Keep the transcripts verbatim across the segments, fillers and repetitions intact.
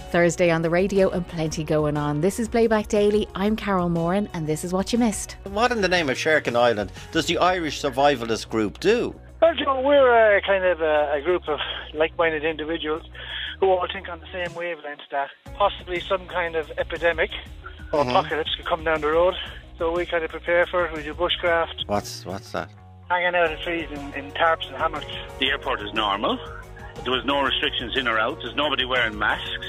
Thursday on the radio and plenty going on. This is Playback Daily. I'm Carol Moran and this is what you missed. What in the name of Sherkin Island does the Irish Survivalist Group do? Well, Joe, we're a kind of a, a group of like-minded individuals who all think on the same wavelength that possibly some kind of epidemic or mm-hmm. apocalypse could come down the road. So we kind of prepare for it. We do bushcraft. What's what's that? Hanging out of trees in, in tarps and hammocks. The airport is normal. There was no restrictions in or out. There's nobody wearing masks.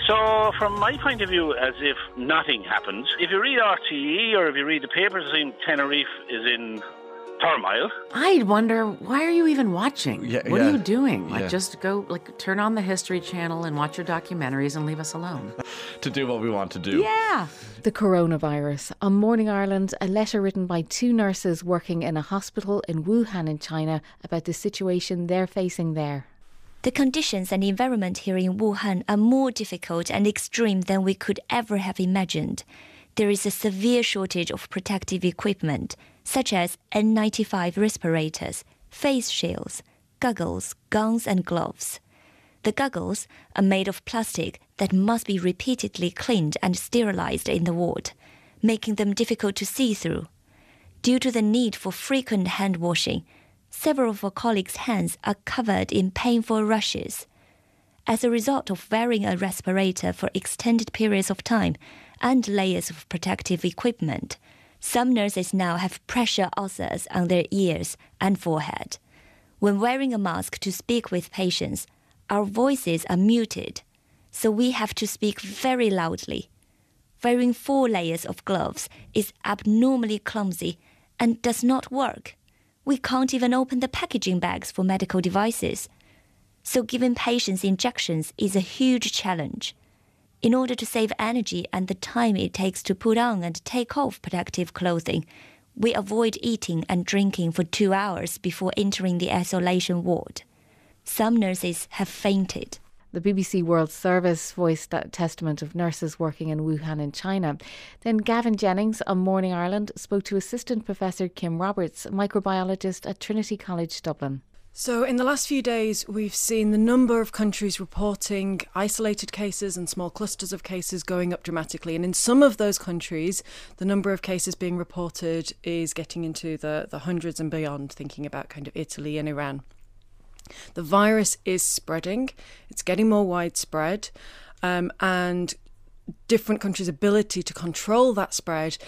So from my point of view, as if nothing happened, if you read R T E or if you read the papers, I think Tenerife is in turmoil. I'd wonder, why are you even watching? Yeah, what yeah. are you doing? Like, Yeah. just go, like, turn on the History Channel and watch your documentaries and leave us alone. To do what we want to do. Yeah. The coronavirus. On Morning Ireland, a letter written by two nurses working in a hospital in Wuhan in China about the situation they're facing there. The conditions and environment here in Wuhan are more difficult and extreme than we could ever have imagined. There is a severe shortage of protective equipment, such as N ninety-five respirators, face shields, goggles, gowns and gloves. The goggles are made of plastic that must be repeatedly cleaned and sterilized in the ward, making them difficult to see through. Due to the need for frequent hand washing, several of our colleagues' hands are covered in painful rashes. As a result of wearing a respirator for extended periods of time and layers of protective equipment, some nurses now have pressure ulcers on their ears and forehead. When wearing a mask to speak with patients, our voices are muted, so we have to speak very loudly. Wearing four layers of gloves is abnormally clumsy and does not work. We can't even open the packaging bags for medical devices. So giving patients injections is a huge challenge. In order to save energy and the time it takes to put on and take off protective clothing, we avoid eating and drinking for two hours before entering the isolation ward. Some nurses have fainted. The B B C World Service voiced that testament of nurses working in Wuhan in China. Then Gavin Jennings on Morning Ireland spoke to Assistant Professor Kim Roberts, microbiologist at Trinity College Dublin. So in the last few days, we've seen the number of countries reporting isolated cases and small clusters of cases going up dramatically. And in some of those countries, the number of cases being reported is getting into the, the hundreds and beyond, thinking about kind of Italy and Iran. The virus is spreading. It's getting more widespread. Um, and different countries' ability to control that spread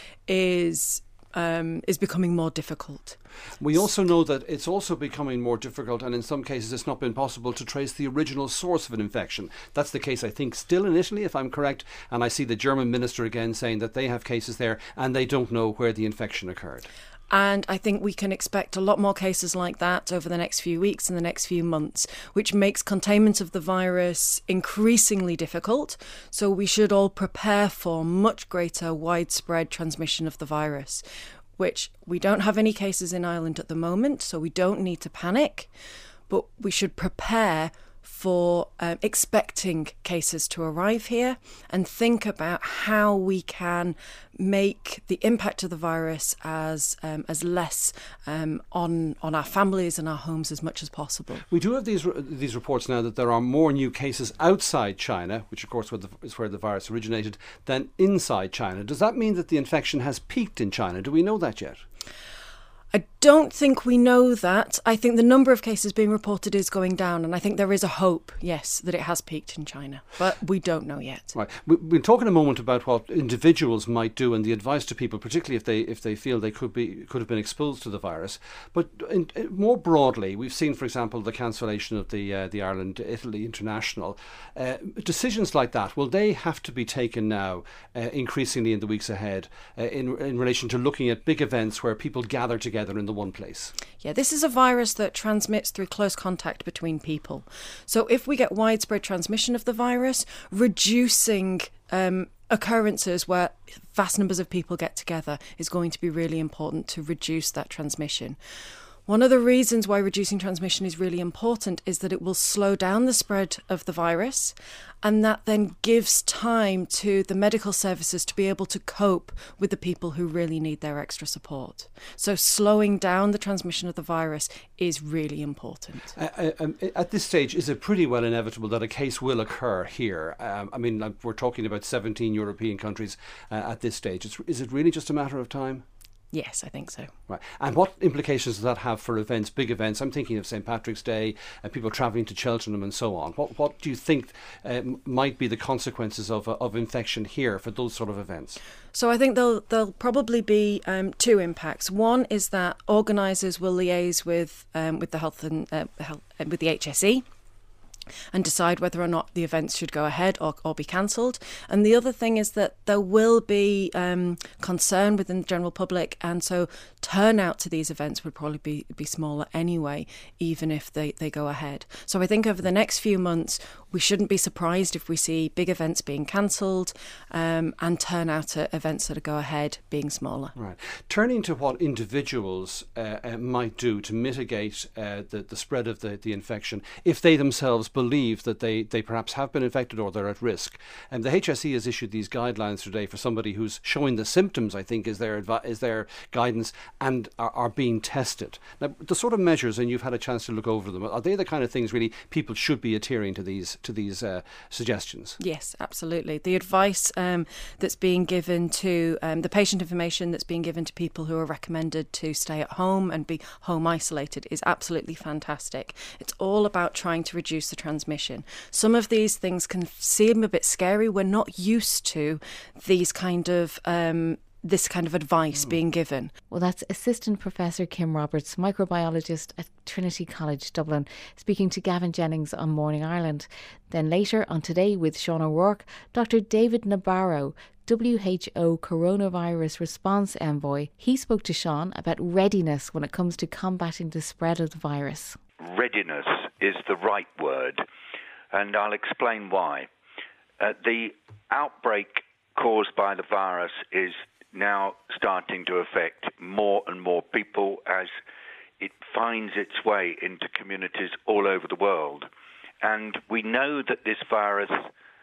is um, is becoming more difficult. We also know that it's also becoming more difficult, and in some cases it's not been possible to trace the original source of an infection. That's the case, I think, still in Italy, if I'm correct, and I see the German minister again saying that they have cases there and they don't know where the infection occurred. And I think we can expect a lot more cases like that over the next few weeks and the next few months, which makes containment of the virus increasingly difficult. So we should all prepare for much greater widespread transmission of the virus, which we don't have any cases in Ireland at the moment, so we don't need to panic, but we should prepare for um, expecting cases to arrive here and think about how we can make the impact of the virus as um, as less um, on on our families and our homes as much as possible. We do have these these reports now that there are more new cases outside China, which of course is where the virus originated, than inside China. Does that mean that the infection has peaked in China? Do we know that yet? I don't think we know that. I think the number of cases being reported is going down, and I think there is a hope, yes, that it has peaked in China, but we don't know yet. Right. We'll talk in a moment about what individuals might do and the advice to people, particularly if they if they feel they could be could have been exposed to the virus. But in, in, more broadly, we've seen, for example, the cancellation of the uh, the Ireland Italy International. Uh, decisions like that, will they have to be taken now, uh, increasingly in the weeks ahead, uh, in in relation to looking at big events where people gather together in the one place? Yeah, this is a virus that transmits through close contact between people. So if we get widespread transmission of the virus, reducing um, occurrences where vast numbers of people get together is going to be really important to reduce that transmission. One of the reasons why reducing transmission is really important is that it will slow down the spread of the virus, and that then gives time to the medical services to be able to cope with the people who really need their extra support. So slowing down the transmission of the virus is really important. Uh, um, at this stage, is it pretty well inevitable that a case will occur here? Um, I mean, like, we're talking about seventeen European countries uh, at this stage. It's, is it really just a matter of time? Yes, I think so. Right. And what implications does that have for events, big events? I'm thinking of Saint Patrick's Day, and uh, people travelling to Cheltenham and so on. What what do you think uh, might be the consequences of uh, of infection here for those sort of events? So I think there'll there'll probably be um, two impacts. One is that organisers will liaise with um, with the health and uh, health, uh, with the H S E. And decide whether or not the events should go ahead or, or be cancelled. And the other thing is that there will be um, concern within the general public, and so turnout to these events would probably be, be smaller anyway, even if they, they go ahead. So I think over the next few months, we shouldn't be surprised if we see big events being cancelled um, and turnout at events that go ahead being smaller. Right. Turning to what individuals uh, uh, might do to mitigate uh, the, the spread of the, the infection, if they themselves believe that they, they perhaps have been infected or they're at risk. And the H S E has issued these guidelines today for somebody who's showing the symptoms, I think, is their, advi- is their guidance, and are, are being tested. Now, the sort of measures, and you've had a chance to look over them, are they the kind of things really people should be adhering to these to these uh, suggestions? Yes, absolutely. The advice um, that's being given to um, the patient information that's being given to people who are recommended to stay at home and be home isolated is absolutely fantastic. It's all about trying to reduce the transmission. Some of these things can seem a bit scary. We're not used to these kind of um, this kind of advice mm. being given. Well, that's Assistant Professor Kim Roberts, microbiologist at Trinity College Dublin, speaking to Gavin Jennings on Morning Ireland. Then later on Today with Sean O'Rourke, Doctor David Nabarro, W H O Coronavirus Response Envoy. He spoke to Sean about readiness when it comes to combating the spread of the virus. Readiness is the right word, and I'll explain why. Uh, the outbreak caused by the virus is now starting to affect more and more people as it finds its way into communities all over the world. And we know that this virus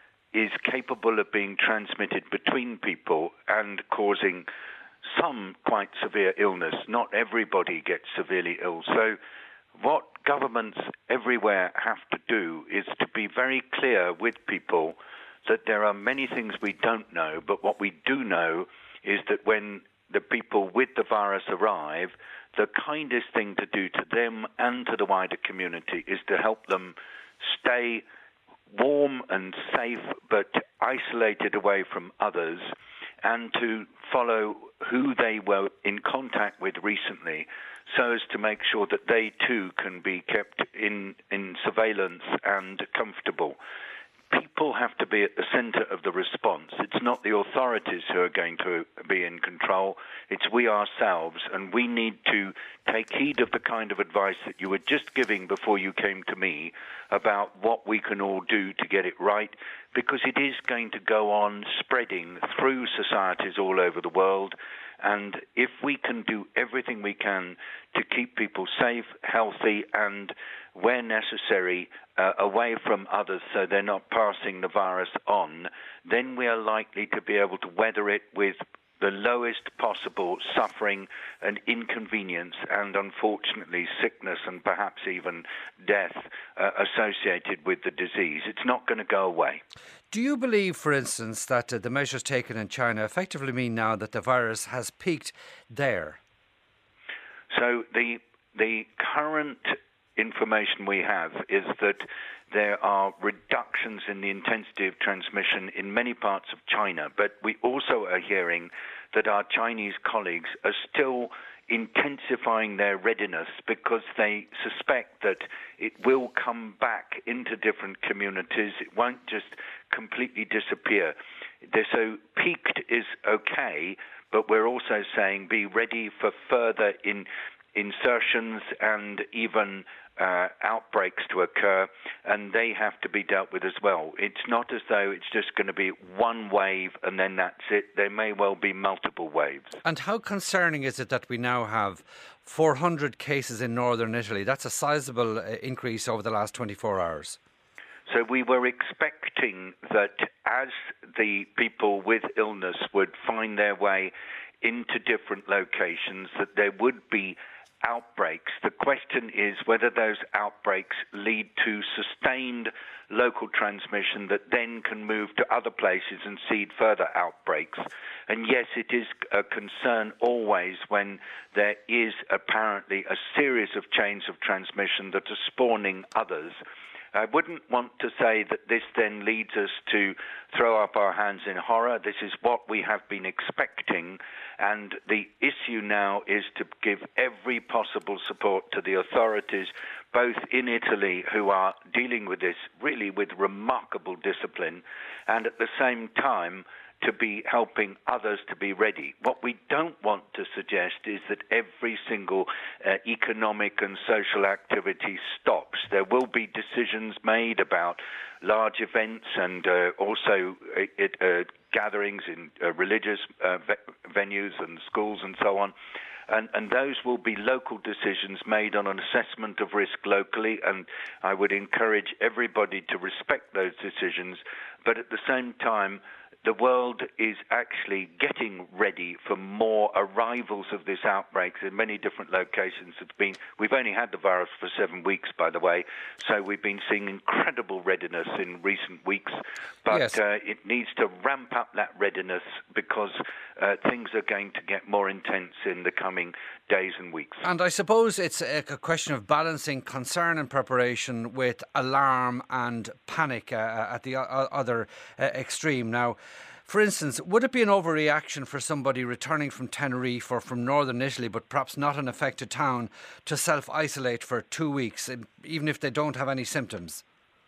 is capable of being transmitted between people and causing some quite severe illness. Not everybody gets severely ill. So what governments everywhere have to do is to be very clear with people that there are many things we don't know, but what we do know is that when the people with the virus arrive, the kindest thing to do to them and to the wider community is to help them stay warm and safe, but isolated away from others, and to follow who they were in contact with recently, so as to make sure that they too can be kept in, in surveillance and comfortable. People have to be at the centre of the response. It's not the authorities who are going to be in control. It's we ourselves, and we need to take heed of the kind of advice that you were just giving before you came to me about what we can all do to get it right, because it is going to go on spreading through societies all over the world. And if we can do everything we can to keep people safe, healthy, and where necessary, uh, away from others so they're not passing the virus on, then we are likely to be able to weather it with the lowest possible suffering and inconvenience and, unfortunately, sickness and perhaps even death uh, associated with the disease. It's not going to go away. Do you believe, for instance, that uh, the measures taken in China effectively mean now that the virus has peaked there? So the the current information we have is that there are reductions in the intensity of transmission in many parts of China, but we also are hearing that our Chinese colleagues are still intensifying their readiness because they suspect that it will come back into different communities. It won't just completely disappear. They're so peaked is okay, but we're also saying be ready for further in insertions and even uh, outbreaks to occur, and they have to be dealt with as well. It's not as though it's just going to be one wave and then that's it. There may well be multiple waves. And how concerning is it that we now have four hundred cases in northern Italy? That's a sizable uh, increase over the last twenty-four hours. So we were expecting that as the people with illness would find their way into different locations, that there would be outbreaks. The question is whether those outbreaks lead to sustained local transmission that then can move to other places and seed further outbreaks. And yes, it is a concern always when there is apparently a series of chains of transmission that are spawning others. I wouldn't want to say that this then leads us to throw up our hands in horror. This is what we have been expecting, and the issue now is to give every possible support to the authorities, both in Italy, who are dealing with this really with remarkable discipline, and at the same time to be helping others to be ready. What we don't want to suggest is that every single uh, economic and social activity stops. There will be decisions made about large events and uh, also uh, it, uh, gatherings in uh, religious uh, ve- venues and schools and so on. And, and those will be local decisions made on an assessment of risk locally, and I would encourage everybody to respect those decisions. But at the same time, the world is actually getting ready for more arrivals of this outbreak in many different locations. It's been, we've only had the virus for seven weeks, by the way, so we've been seeing incredible readiness in recent weeks. But yes. uh, it needs to ramp up that readiness because uh, things are going to get more intense in the coming days and weeks. And I suppose it's a question of balancing concern and preparation with alarm and panic uh, at the other uh, extreme. Now, for instance, would it be an overreaction for somebody returning from Tenerife or from northern Italy, but perhaps not an affected town, to self-isolate for two weeks, even if they don't have any symptoms?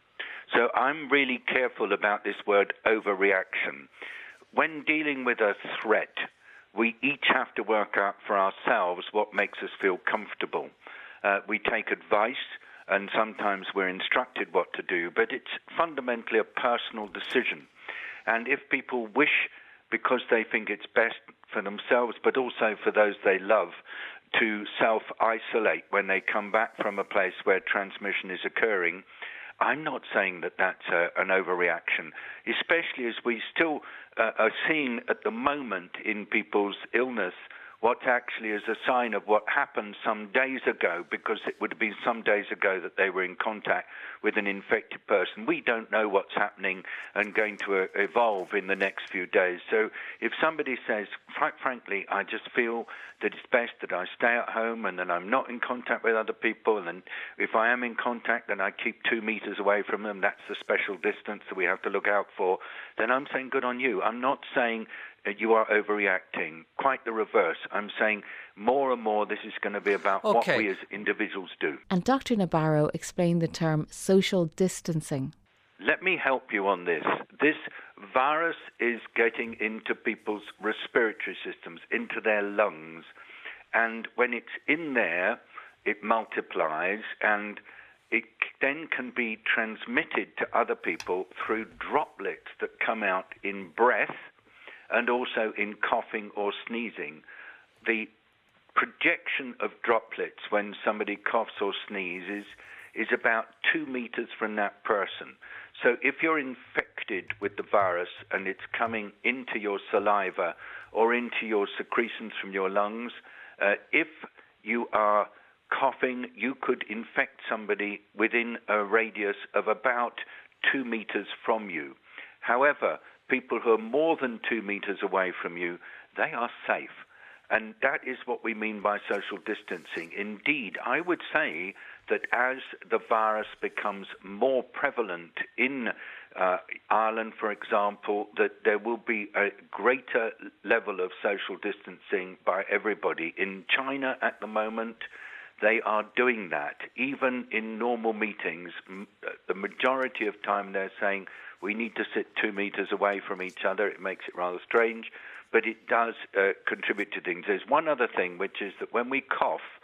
So I'm really careful about this word overreaction. When dealing with a threat, we each have to work out for ourselves what makes us feel comfortable. Uh, we take advice, and sometimes we're instructed what to do, but it's fundamentally a personal decision. And if people wish, because they think it's best for themselves, but also for those they love, to self-isolate when they come back from a place where transmission is occurring, I'm not saying that that's a, an overreaction, especially as we still uh, are seeing at the moment in people's illness what actually is a sign of what happened some days ago, because it would have been some days ago that they were in contact with an infected person. We don't know what's happening and going to uh, evolve in the next few days. So if somebody says, quite frankly, I just feel that it's best that I stay at home and that I'm not in contact with other people, and then if I am in contact, then I keep two meters away from them, that's the special distance that we have to look out for, then I'm saying good on you. I'm not saying you are overreacting. Quite the reverse. I'm saying more and more this is going to be about okay. what we as individuals do. And Doctor Nabarro explained the term social distancing. Let me help you on this. This virus is getting into people's respiratory systems, into their lungs. And when it's in there, it multiplies, and it then can be transmitted to other people through droplets that come out in breath and also in coughing or sneezing. The projection of droplets when somebody coughs or sneezes is about two meters from that person. So if you're infected with the virus and it's coming into your saliva or into your secretions from your lungs, uh, if you are coughing, you could infect somebody within a radius of about two meters from you. However, people who are more than two meters away from you, they are safe. And that is what we mean by social distancing. Indeed, I would say that as the virus becomes more prevalent in uh, Ireland, for example, that there will be a greater level of social distancing by everybody. In China at the moment, they are doing that. Even in normal meetings, m- the majority of time they're saying we need to sit two meters away from each other. It makes it rather strange, but it does uh, contribute to things. There's one other thing, which is that when we cough,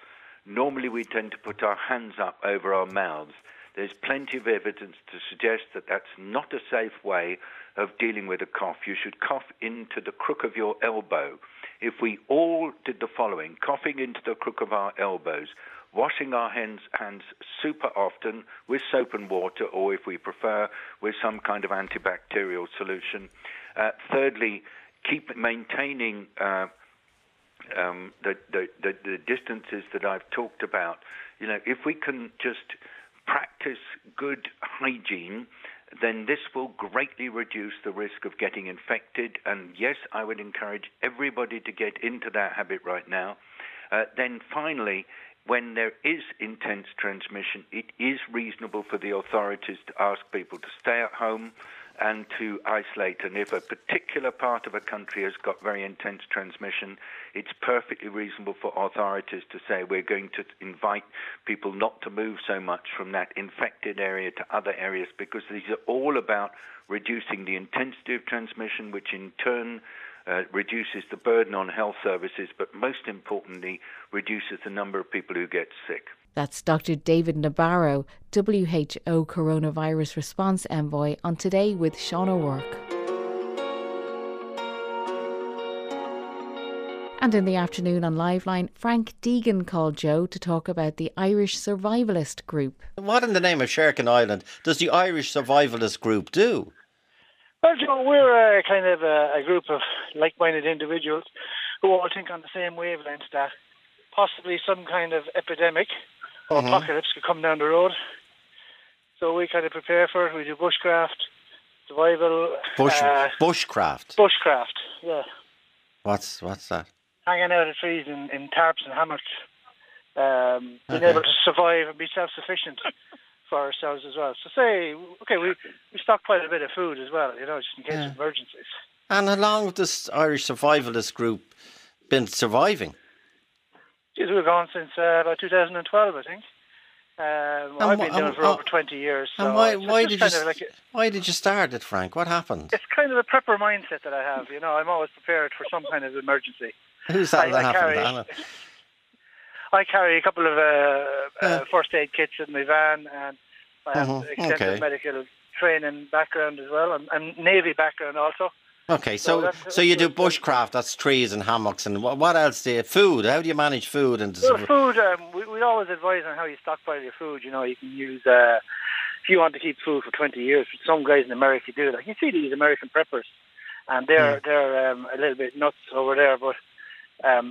normally we tend to put our hands up over our mouths. There's plenty of evidence to suggest that that's not a safe way of dealing with a cough. You should cough into the crook of your elbow. If we all did the following, coughing into the crook of our elbows, washing our hands, hands super often with soap and water, or if we prefer, with some kind of antibacterial solution. Uh, thirdly, keep maintaining uh, um, the, the, the, the distances that I've talked about. You know, if we can just practice good hygiene, then this will greatly reduce the risk of getting infected. And yes, I would encourage everybody to get into that habit right now. Uh, then finally, when there is intense transmission, it is reasonable for the authorities to ask people to stay at home and to isolate. And if a particular part of a country has got very intense transmission, it's perfectly reasonable for authorities to say we're going to invite people not to move so much from that infected area to other areas, because these are all about reducing the intensity of transmission, which in turn uh, reduces the burden on health services, but most importantly, reduces the number of people who get sick. That's Doctor David Nabarro, W H O Coronavirus Response Envoy, on Today with Sean O'Rourke. And in the afternoon on Liveline, Frank Deegan called Joe to talk about the Irish Survivalist Group. What in the name of Sherkin Island does the Irish Survivalist Group do? Well, Joe, we're a kind of a, a group of like-minded individuals who all think on the same wavelength that possibly some kind of epidemic or mm-hmm. apocalypse could come down the road. So we kind of prepare for it. We do bushcraft, survival. Bush, uh, bushcraft? Bushcraft, yeah. What's what's that? Hanging out of trees in, in tarps and hammocks. Um, being okay. able to survive and be self-sufficient for ourselves as well. So say, okay, we, we stock quite a bit of food as well, you know, just in case yeah. of emergencies. And how long have this Irish Survivalist Group been surviving? Jeez, we've gone since uh, about two thousand twelve, I think. Um, I've been doing it for over twenty years. So and why, why, did you, like a, why did you start it, Frank? What happened? It's kind of a prepper mindset that I have. You know, I'm always prepared for some kind of emergency. Who's that I, that I happened, carry, Anna? I carry a couple of uh, yeah. uh, first aid kits in my van, and I have uh-huh. extensive okay. medical training background as well, and, and Navy background also. Okay, so so, so, so you do bushcraft, that's trees and hammocks, and what, what else do you, food, how do you manage food? And well, food, um, we, we always advise on how you stockpile your food. You know, you can use, uh, if you want to keep food for twenty years, some guys in America do that. You see these American preppers, and they're, mm. they're um, a little bit nuts over there, but um,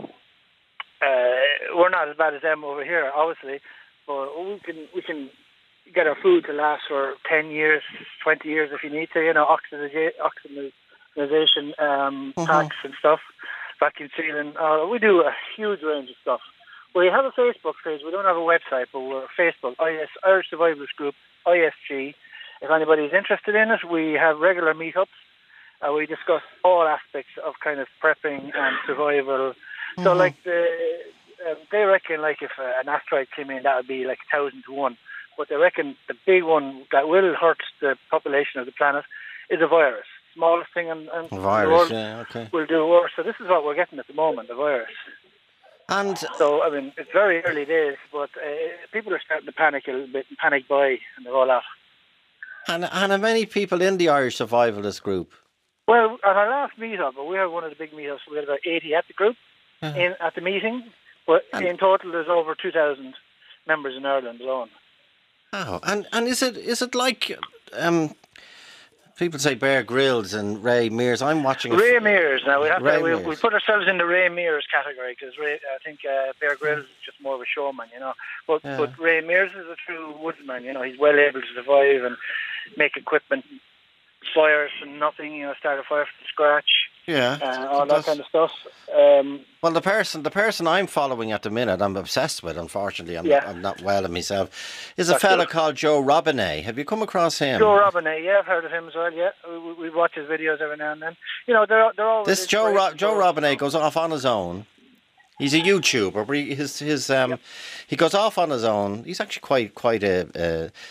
uh, we're not as bad as them over here, obviously, but we can, we can get our food to last for ten years, twenty years if you need to, you know, oxygen, oxygen Organization, um, uh-huh. packs and stuff, vacuum sealing. Uh, we do a huge range of stuff. We have a Facebook page. We don't have a website, but we're Facebook, I S, Irish Survivalist Group, I S G. If anybody's interested in it, we have regular meetups. Uh, we discuss all aspects of kind of prepping and survival. Uh-huh. So, like, the, uh, they reckon, like, if uh, an asteroid came in, that would be like a thousand to one. But they reckon the big one that will hurt the population of the planet is a virus. Smallest thing in, in virus, the world yeah, okay. will do worse. So this is what we're getting at the moment, the virus. And so, I mean, it's very early days, but uh, people are starting to panic a little bit and panic buy and all that. And, and are many people in the Irish Survivalist Group? Well, at our last meetup, we had one of the big meetups, we had about eighty at the group uh-huh. in, at the meeting, but and in total there's over two thousand members in Ireland alone. Oh, and, and is it is it like... Um, people say Bear Grylls and Ray Mears. I'm watching a Ray f- Mears. Now we have Ray to, we, Mears. we put ourselves in the Ray Mears category because I think uh, Bear Grylls is just more of a showman, you know. But yeah. but Ray Mears is a true woodsman. You know, he's well able to survive and make equipment, fires from nothing. You know, start a fire from scratch. Yeah, uh, all that kind of stuff. Um, well, the person, the person I'm following at the minute, I'm obsessed with. Unfortunately, I'm, yeah. not, I'm not well in myself. Is That's a fella good. called Joe Robinet. Have you come across him? Joe Robinet, yeah, I've heard of him as well. Yeah, we, we watch his videos every now and then. You know, they're they're all. This Joe Ro- Joe Robinet goes off on his own. He's a YouTuber, but he, his his um, yep. he goes off on his own. He's actually quite quite a. a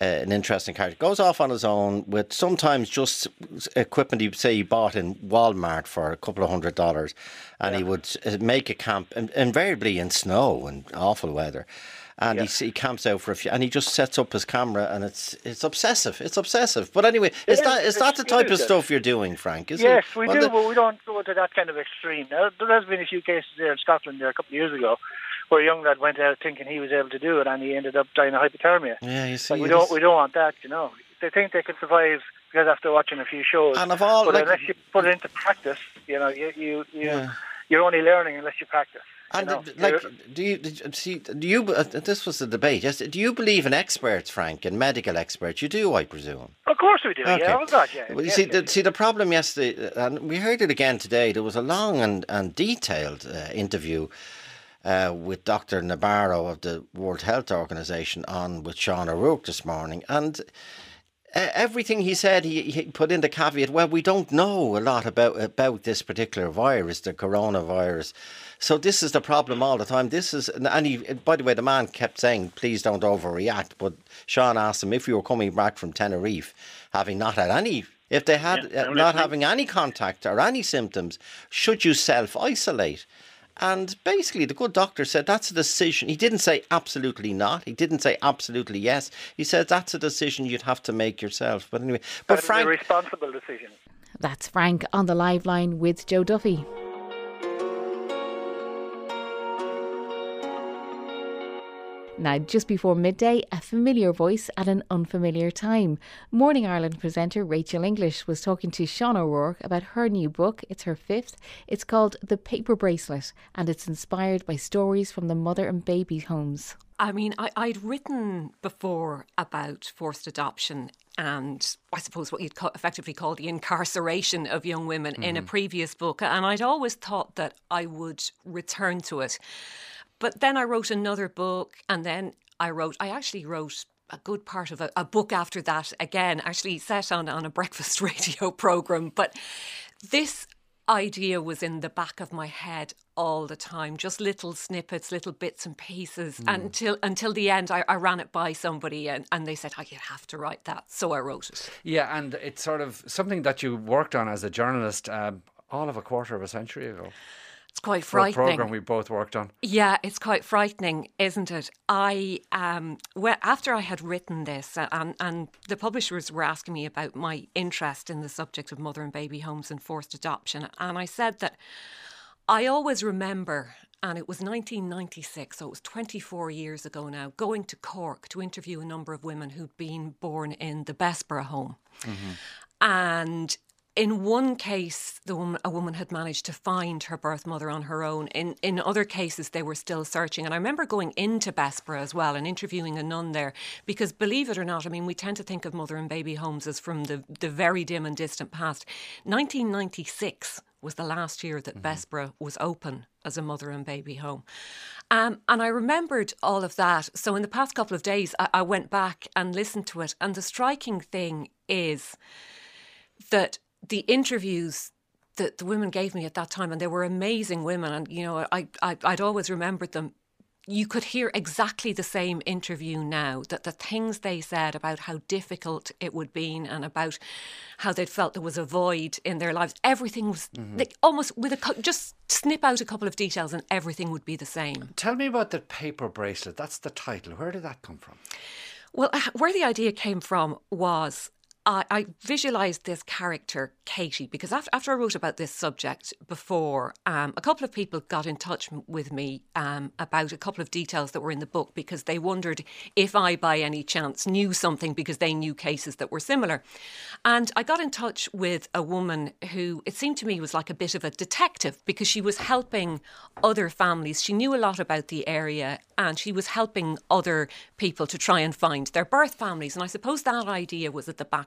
uh, an interesting character. Goes off on his own with sometimes just equipment he say he bought in Walmart for a couple of hundred dollars, and yeah. he would uh, make a camp, and invariably in snow and awful weather. And yeah. he, he camps out for a few, and he just sets up his camera, and it's it's obsessive. It's obsessive. But anyway, is it that is, is that the type of stuff you're doing, Frank? Is yes, it? we well, do, the... but we don't go to that kind of extreme. Now, there has been a few cases there in Scotland there a couple of years ago, where a young lad went out thinking he was able to do it, and he ended up dying of hypothermia. Yeah, you see, like we don't is... we don't want that, you know. They think they can survive because after watching a few shows, and of all, but like... unless you put it into practice, you know, you you, you yeah. you're only learning unless you practice. And you know, like, do you see? Do you? Uh, this was the debate. Yes. Do you believe in experts, Frank, in medical experts? You do, I presume. Of course we do. Okay. Yeah. Oh God, yeah. Well, you yes, see, yes, the, yes. see the problem yesterday, and we heard it again today. There was a long and and detailed uh, interview uh, with Doctor Nabarro of the World Health Organization on with Sean O'Rourke this morning, and. Uh, everything he said, he, he put in the caveat, well, we don't know a lot about about this particular virus, the coronavirus. So this is the problem all the time. This is, and he, by the way, the man kept saying, please don't overreact. But Sean asked him if you were coming back from Tenerife, having not had any, if they had yeah, uh, not having any contact or any symptoms, should you self-isolate? And basically, the good doctor said that's a decision. He didn't say absolutely not. He didn't say absolutely yes. He said that's a decision you'd have to make yourself. But anyway, but that Frank, is a responsible decision. That's Frank on the live line with Joe Duffy. Now, just before midday, a familiar voice at an unfamiliar time. Morning Ireland presenter Rachel English was talking to Sean O'Rourke about her new book. It's her fifth. It's called The Paper Bracelet, and it's inspired by stories from the mother and baby homes. I mean, I, I'd written before about forced adoption and I suppose what you'd ca- effectively call the incarceration of young women mm-hmm. in a previous book. And I'd always thought that I would return to it. But then I wrote another book, and then I wrote, I actually wrote a good part of a, a book after that, again, actually set on, on a breakfast radio programme. But this idea was in the back of my head all the time, just little snippets, little bits and pieces. Mm. And until until the end, I, I ran it by somebody and, and they said, oh, you have to write that. So I wrote it. Yeah, and it's sort of something that you worked on as a journalist um, all of a quarter of a century ago. It's quite frightening. For a programme we both worked on. Yeah, it's quite frightening, isn't it? I um, well, after I had written this, uh, and, and the publishers were asking me about my interest in the subject of mother and baby homes and forced adoption, and I said that I always remember, and it was nineteen ninety-six, so it was twenty-four years ago now, going to Cork to interview a number of women who'd been born in the Bessborough home. Mm-hmm. And in one case, the woman, a woman had managed to find her birth mother on her own. In in other cases, they were still searching. And I remember going into Bessborough as well and interviewing a nun there because, believe it or not, I mean, we tend to think of mother and baby homes as from the, the very dim and distant past. nineteen ninety-six was the last year that mm-hmm. Bessborough was open as a mother and baby home. Um, and I remembered all of that. So in the past couple of days, I, I went back and listened to it. And the striking thing is that the interviews that the women gave me at that time, and they were amazing women, and you know, I, I I'd always remembered them. You could hear exactly the same interview now, that the things they said about how difficult it would be and about how they'd felt there was a void in their lives. Everything was mm-hmm. like almost with a just snip out a couple of details and everything would be the same. Tell me about the paper bracelet. That's the title. Where did that come from? Well, where the idea came from was I, I visualised this character, Katie, because after, after I wrote about this subject before, um, a couple of people got in touch with me um, about a couple of details that were in the book because they wondered if I, by any chance, knew something because they knew cases that were similar. And I got in touch with a woman who, it seemed to me, was like a bit of a detective because she was helping other families. She knew a lot about the area and she was helping other people to try and find their birth families. And I suppose that idea was at the back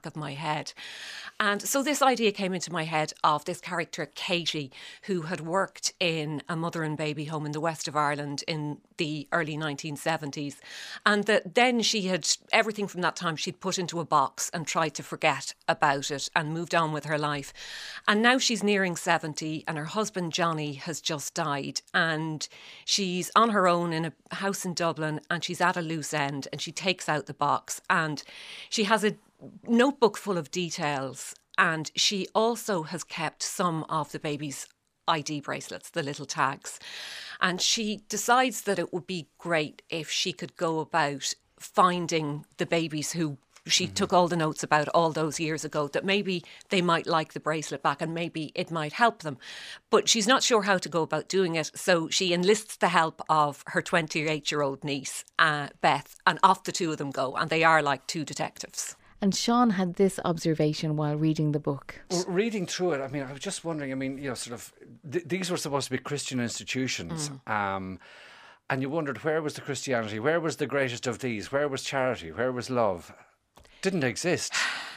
back of my head. And so this idea came into my head of this character, Katie, who had worked in a mother and baby home in the west of Ireland in the early nineteen seventies. And that then she had, everything from that time, she'd put into a box and tried to forget about it and moved on with her life. And now she's nearing seventy and her husband, Johnny, has just died. And she's on her own in a house in Dublin and she's at a loose end and she takes out the box and she has a notebook full of details, and she also has kept some of the baby's I D bracelets, the little tags. And she decides that it would be great if she could go about finding the babies who she mm-hmm. took all the notes about all those years ago, that maybe they might like the bracelet back and maybe it might help them. But she's not sure how to go about doing it, so she enlists the help of her twenty-eight-year-old niece, uh, Beth, and off the two of them go, and they are like two detectives. And Sean had this observation while reading the book. Well, reading through it, I mean, I was just wondering, I mean, you know, sort of, th- these were supposed to be Christian institutions. Mm. Um, and you wondered, where was the Christianity? Where was the greatest of these? Where was charity? Where was love? Didn't exist.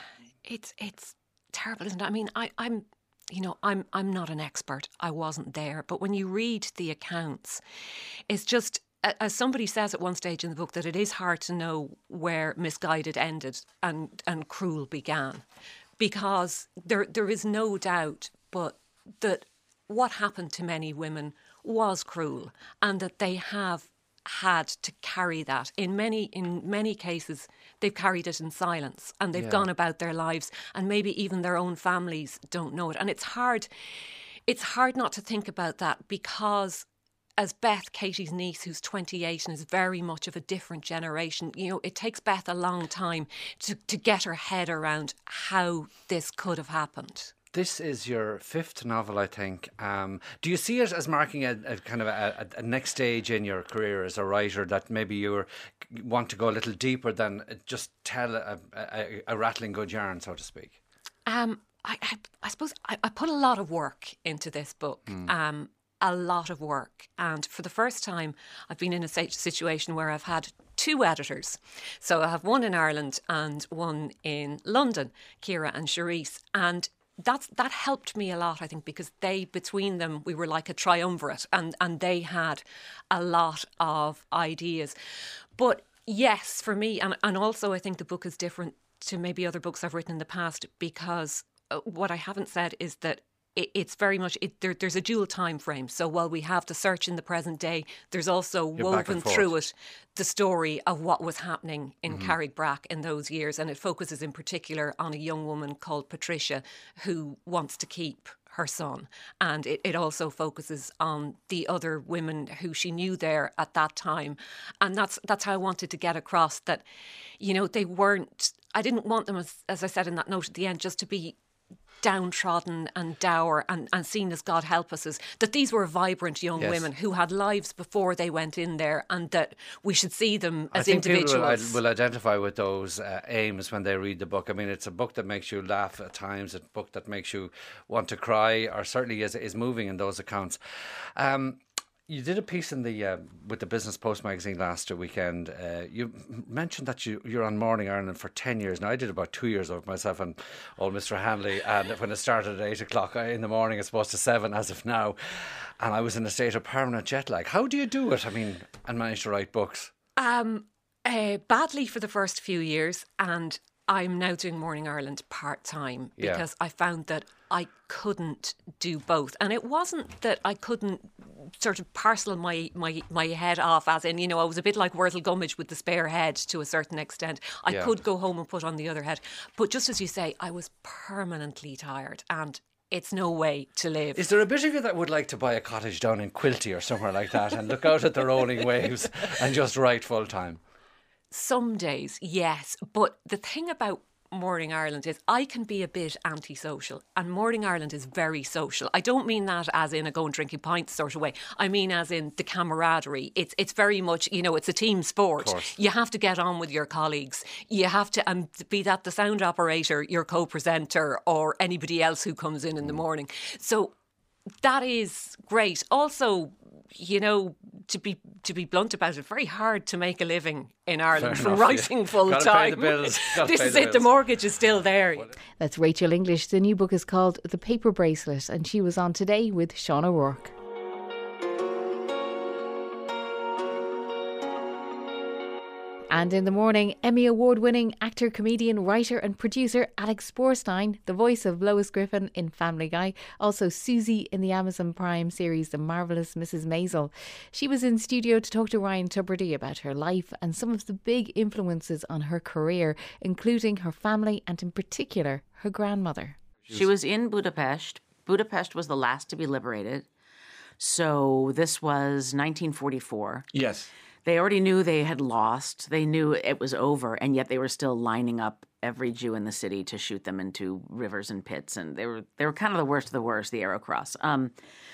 It's it's terrible, isn't it? I mean, I, I'm, you know, I'm I'm not an expert. I wasn't there. But when you read the accounts, it's just, as somebody says at one stage in the book, that it is hard to know where misguided ended and, and cruel began, because there there is no doubt but that what happened to many women was cruel, and that they have had to carry that. In many in many cases, they've carried it in silence, and they've yeah. gone about their lives, and maybe even their own families don't know it. And it's hard, it's hard not to think about that, because as Beth, Katie's niece, who's twenty-eight and is very much of a different generation, you know, it takes Beth a long time to, to get her head around how this could have happened. This is your fifth novel, I think. Um, do you see it as marking a, a kind of a, a next stage in your career as a writer, that maybe you want to go a little deeper than just tell a, a, a rattling good yarn, so to speak? Um, I, I, I suppose I, I put a lot of work into this book. Mm. Um, a lot of work. And for the first time, I've been in a situation where I've had two editors. So I have one in Ireland and one in London, Ciara and Charisse. And that's that helped me a lot, I think, because they, between them, we were like a triumvirate, and, and they had a lot of ideas. But yes, for me, and, and also I think the book is different to maybe other books I've written in the past, because what I haven't said is that it's very much, it, there, there's a dual time frame. So while we have the search in the present day, there's also You're woven through it the story of what was happening in mm-hmm. Carrickbrack in those years. And it focuses in particular on a young woman called Patricia who wants to keep her son. And it, it also focuses on the other women who she knew there at that time. And that's that's how I wanted to get across that, you know, they weren't, I didn't want them, as, as I said in that note at the end, just to be downtrodden and dour and, and seen as God help us, as that these were vibrant young yes. women who had lives before they went in there, and that we should see them as I think individuals. People will, will identify with those uh, aims when they read the book. I mean, it's a book that makes you laugh at times, a book that makes you want to cry, or certainly is, is moving in those accounts. Um, You did a piece in the uh, with the Business Post magazine last weekend. Uh, you mentioned that you, you're on Morning Ireland for ten years. Now, I did about two years of myself and old Mister Hanley. And when it started at eight o'clock in the morning, it's supposed to seven as of now. And I was in a state of permanent jet lag. How do you do it? I mean, and manage to write books? Um, uh, badly for the first few years. And I'm now doing Morning Ireland part-time because yeah. I found that I couldn't do both. And it wasn't that I couldn't sort of parcel my, my, my head off, as in, you know, I was a bit like Wurzel Gummidge with the spare head to a certain extent. I yeah. could go home and put on the other head. But just as you say, I was permanently tired, and it's no way to live. Is there a bit of you that would like to buy a cottage down in Quilty or somewhere like that and look out at the rolling waves and just write full time? Some days, yes. But the thing about Morning Ireland is I can be a bit antisocial, and Morning Ireland is very social. I don't mean that as in a go and drinking pints sort of way. I mean as in the camaraderie. It's it's very much, you know, it's a team sport. You have to get on with your colleagues. You have to, um, be that the sound operator, your co-presenter, or anybody else who comes in in the morning. So that is great. Also, you know, to be to be blunt about it, very hard to make a living in Ireland Fair from enough, writing yeah. full Gotta time. pay the bills. Gotta This pay is the it. The bills. mortgage is still there. That's Rachel English. The new book is called The Paper Bracelet, and she was on Today with Sean O'Rourke. And in the morning, Emmy Award-winning actor, comedian, writer and producer Alex Borstein, the voice of Lois Griffin in Family Guy, also Susie in the Amazon Prime series The Marvellous Missus Maisel. She was in studio to talk to Ryan Tubridy about her life and some of the big influences on her career, including her family and in particular her grandmother. She was in Budapest. Budapest was the last to be liberated. So this was nineteen forty-four. Yes. They already knew they had lost. They knew it was over, and yet they were still lining up every Jew in the city to shoot them into rivers and pits. And they were they were kind of the worst of the worst, the Arrow Cross. Um,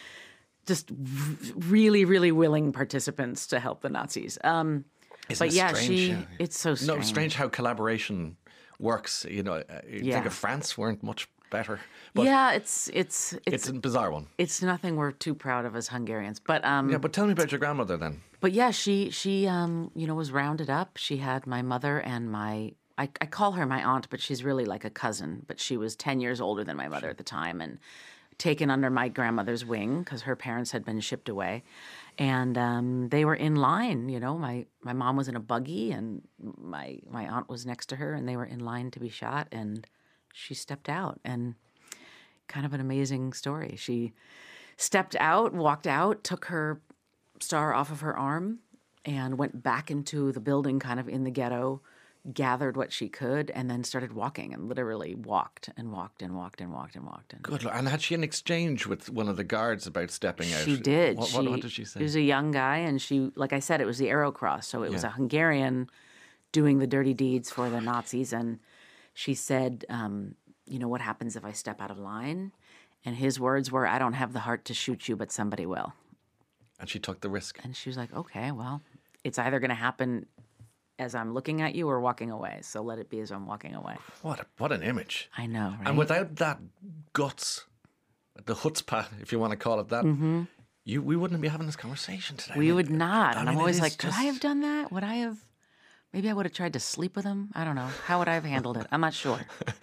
just really, really willing participants to help the Nazis. Um, Isn't but it yeah, strange she. how- It's so strange. No, strange how collaboration works. You know, uh, you Yeah. think if France weren't much better. But yeah, it's it's it's a bizarre one. It's nothing we're too proud of as Hungarians. But um, Yeah, but tell me about your grandmother then. But yeah, she she um you know was rounded up. She had my mother and my I, I call her my aunt, but she's really like a cousin. But she was ten years older than my mother at the time, and taken under my grandmother's wing because her parents had been shipped away, and um, they were in line. You know, my my mom was in a buggy, and my my aunt was next to her, and they were in line to be shot, and she stepped out, and kind of an amazing story. She stepped out, walked out, took her star off of her arm and went back into the building kind of in the ghetto, gathered what she could, and then started walking and literally walked and walked and walked and walked and walked. And Good. Lord. And had she an exchange with one of the guards about stepping out? she did. What, she, what, what did she say? It was a young guy, and she, like I said, it was the Arrow Cross. So it was Yeah. a Hungarian doing the dirty deeds for the Nazis. And she said, um, you know, what happens if I step out of line? And his words were, I don't have the heart to shoot you, but somebody will. And she took the risk. And she was like, okay, well, it's either going to happen as I'm looking at you or walking away. So let it be as I'm walking away. What a, what an image. I know, right? And without that guts, the chutzpah, if you want to call it that, Mhm. you we wouldn't be having this conversation today. We would not. I And mean, I'm it always is like, could just- I have done that? Would I have? Maybe I would have tried to sleep with him. I don't know. How would I have handled it? I'm not sure.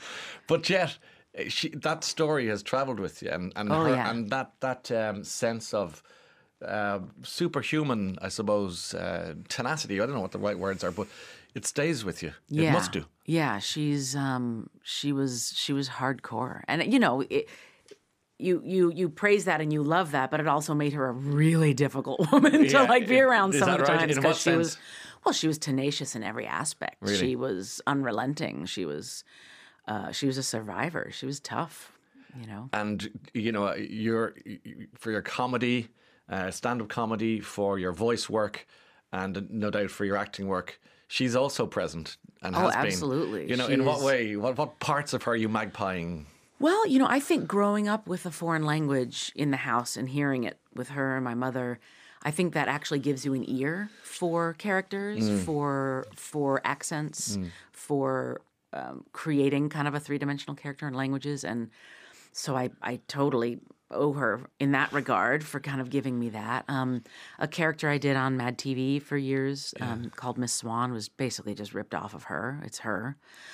But yet, eh, she, that story has travelled with you, and and, Oh, her, yeah. and that that um, sense of uh, superhuman, I suppose, uh, tenacity. I don't know what the right words are, but it stays with you. Yeah. It must do. Yeah, she's um she was she was hardcore. And you know, it, you you you praise that and you love that, but it also made her a really difficult woman Yeah, to like be i- around is that right? sometimes In what she was sense? well, she was tenacious in every aspect. Really? She was unrelenting. She was uh she was a survivor. She was tough, you know. And you know, your for your comedy, uh, stand-up comedy, for your voice work, and no doubt for your acting work, she's also present and Oh, has been. absolutely. You know, in what She's- way? What what parts of her are you magpieing? Well, you know, I think growing up with a foreign language in the house and hearing it with her and my mother, I think that actually gives you an ear for characters, Mm. for for accents, Mm. for um, creating kind of a three-dimensional character in languages. And so I, I totally owe her in that regard for kind of giving me that. Um, a character I did on Mad T V for years um, called Miss Swan was basically just ripped off of her. It's her.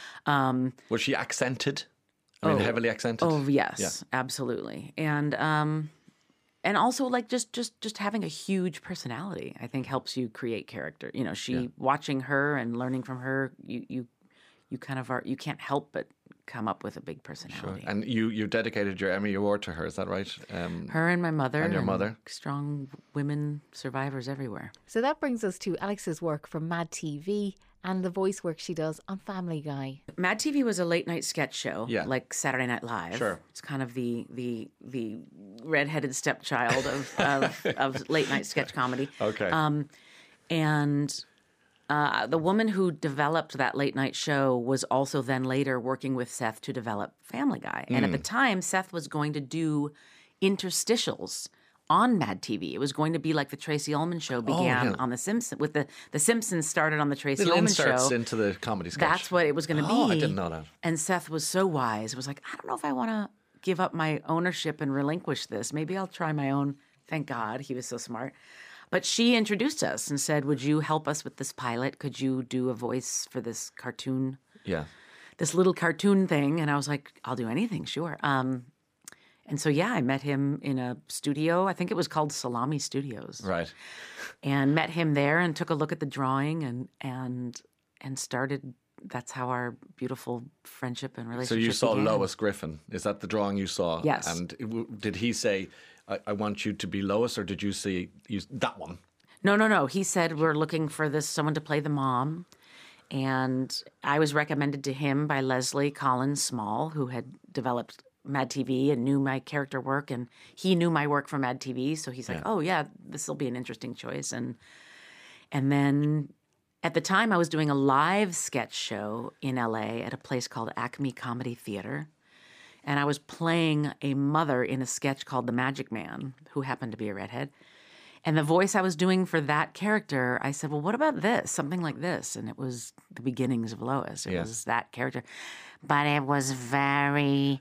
Um, Was she accented? I mean, Oh. heavily accented. Oh yes, Yeah. absolutely. And um, and also like just just just having a huge personality, I think helps you create character. You know, she Yeah. watching her and learning from her, you you you kind of are you can't help but come up with a big Sure. personality. And you, you dedicated your Emmy Award to her, is that right? Um, Her and my mother And your mother. strong women survivors everywhere. So that brings us to Alex's work from Mad T V and the voice work she does on Family Guy. Mad T V was a late night sketch show, Yeah. like Saturday Night Live. Sure. It's kind of the the the redheaded stepchild of of, of late night sketch comedy. Okay. Um, and uh, the woman who developed that late night show was also then later working with Seth to develop Family Guy. And at Mm. the time, Seth was going to do interstitials on Mad T V. It was going to be like the Tracy Ullman show began yeah. on the Simpsons. With the the Simpsons started on the Tracy Little Ullman inserts show. into the comedy sketch. That's what it was going to be. Oh, I didn't know that. And Seth was so wise. It was like, I don't know if I want to give up my ownership and relinquish this. Maybe I'll try my own Thank God, he was so smart. But she introduced us and said, would you help us with this pilot? Could you do a voice for this cartoon? Yeah. This little cartoon thing. And I was like, I'll do anything, sure. Um, and so, yeah, I met him in a studio. I think it was called Salami Studios. Right. And met him there and took a look at the drawing and and and started. That's how our beautiful friendship and relationship So you saw began. Lois Griffin. Is that the drawing you saw? Yes. And it w- did he say, I, I want you to be Lois, or did you see you, that one? No, no, no. He said, we're looking for this someone to play the mom. And I was recommended to him by Leslie Collins Small, who had developed Mad T V and knew my character work. And he knew my work for Mad T V. So he's like, Yeah. oh, yeah, this will be an interesting choice. And and then at the time, I was doing a live sketch show in L A at a place called Acme Comedy Theater. And I was playing a mother in a sketch called The Magic Man, who happened to be a redhead. And the voice I was doing for that character, I said, well, what about this? Something like this. And it was the beginnings of Lois. It Yes. was that character. But it was very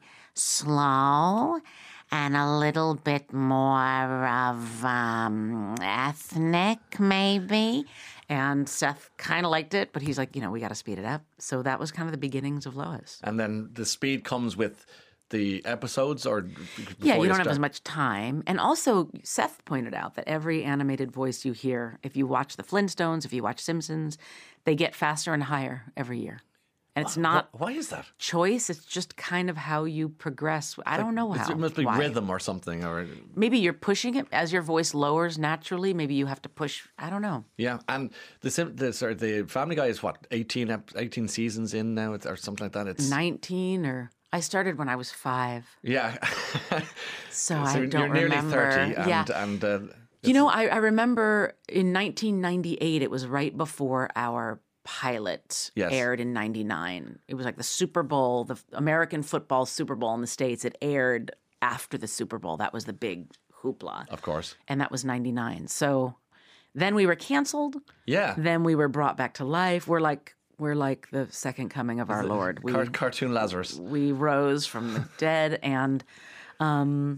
slow and a little bit more of um, ethnic, maybe. And Seth kind of liked it, but he's like, you know, we got to speed it up. So that was kind of the beginnings of Lois. And then the speed comes with the episodes, or Yeah, you don't have start? as much time. And also, Seth pointed out that every animated voice you hear, if you watch the Flintstones, if you watch Simpsons, they get faster and higher every year. And it's not Why is that? choice, it's just kind of how you progress. I don't know how. It must be why. rhythm or something, or Maybe you're pushing it as your voice lowers naturally. Maybe you have to push. I don't know. yeah. And the Sim- the sorry, the Family Guy is what eighteen, ep- eighteen seasons in now, or something like that. It's nineteen or I started when I was five. yeah. So, so I you're don't nearly remember. thirty, and yeah. and uh, You know, I, I remember in nineteen ninety-eight, it was right before our pilot Yes. aired in ninety-nine. It was like the Super Bowl, the American football Super Bowl in the States. It aired after the Super Bowl. That was the big hoopla. of course, And that was ninety-nine. So then we were canceled. yeah. Then we were brought back to life. We're like we're like the second coming of our Lord. We, Car- cartoon Lazarus. we rose from the dead, and um,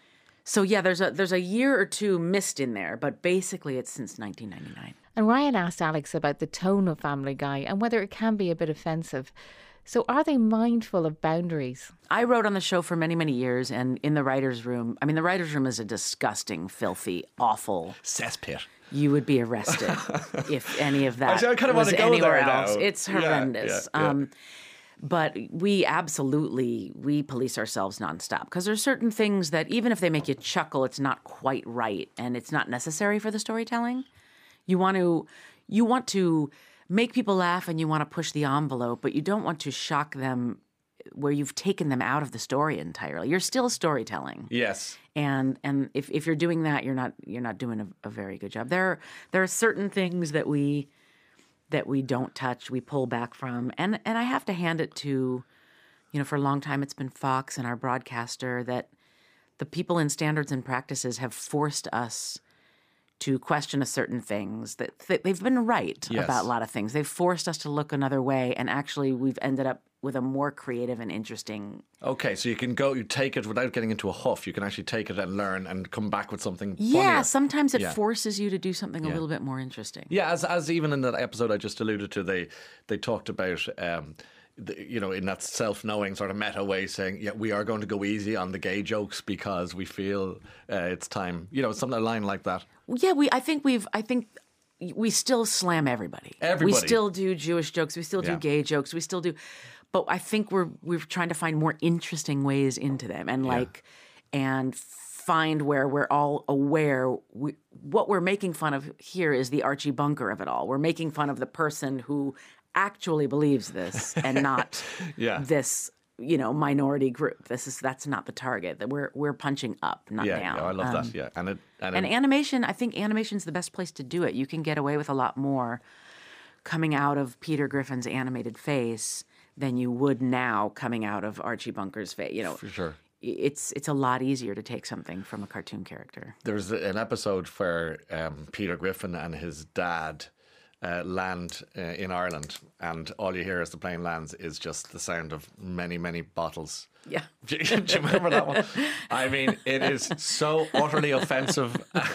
so yeah, there's a there's a year or two missed in there, but basically it's since nineteen ninety-nine. And Ryan asked Alex about the tone of Family Guy and whether it can be a bit offensive. So are they mindful of boundaries? I wrote on the show for many, many years, and in the writer's room, I mean, the writer's room is a disgusting, filthy, awful Cesspit. You would be arrested if any of that Actually, I kind of was want to go anywhere there else. now. It's Yeah, horrendous. yeah, yeah. Um, but we absolutely, we police ourselves nonstop because there's certain things that even if they make you chuckle, it's not quite right and it's not necessary for the storytelling. You want to, you want to make people laugh and you want to push the envelope, but you don't want to shock them where you've taken them out of the story entirely. You're still storytelling. Yes. And and if, if you're doing that, you're not you're not doing a, a very good job. There are, there are certain things that we that we don't touch, we pull back from, and and I have to hand it to, you know, for a long time it's been Fox and our broadcaster that the people in standards and practices have forced us to question a certain things that, that they've been right Yes. about a lot of things. They've forced us to look another way, and actually we've ended up with a more creative and interesting. Okay, so you can go, you take it without getting into a huff. You can actually take it and learn and come back with something Yeah, funnier. sometimes it Yeah. forces you to do something a Yeah. little bit more interesting. Yeah, as as even in that episode I just alluded to, they they talked about, um, the, you know, in that self-knowing sort of meta way, saying, yeah, we are going to go easy on the gay jokes because we feel uh, it's time. You know, something a line like that. Yeah, we. I think we've. I think we still slam everybody. Everybody. We still do Jewish jokes. We still do Yeah. gay jokes. We still do. But I think we're we're trying to find more interesting ways into them, and like, and find where we're all aware. We, what we're making fun of here is the Archie Bunker of it all. We're making fun of the person who actually believes this, and not Yeah. this. You know, minority group. This is that's not the target. That we're we're punching up, not yeah, down. yeah, I love Um, that. Yeah, and it and, And it, animation, I think animation's the best place to do it. You can get away with a lot more coming out of Peter Griffin's animated face than you would now coming out of Archie Bunker's face. You know, for sure. it's it's a lot easier to take something from a cartoon character. There's an episode where um, Peter Griffin and his dad uh, land uh, in Ireland, and all you hear as the plane lands is just the sound of many, many bottles. Yeah. Do you, do you remember that one? I mean, it is so utterly offensive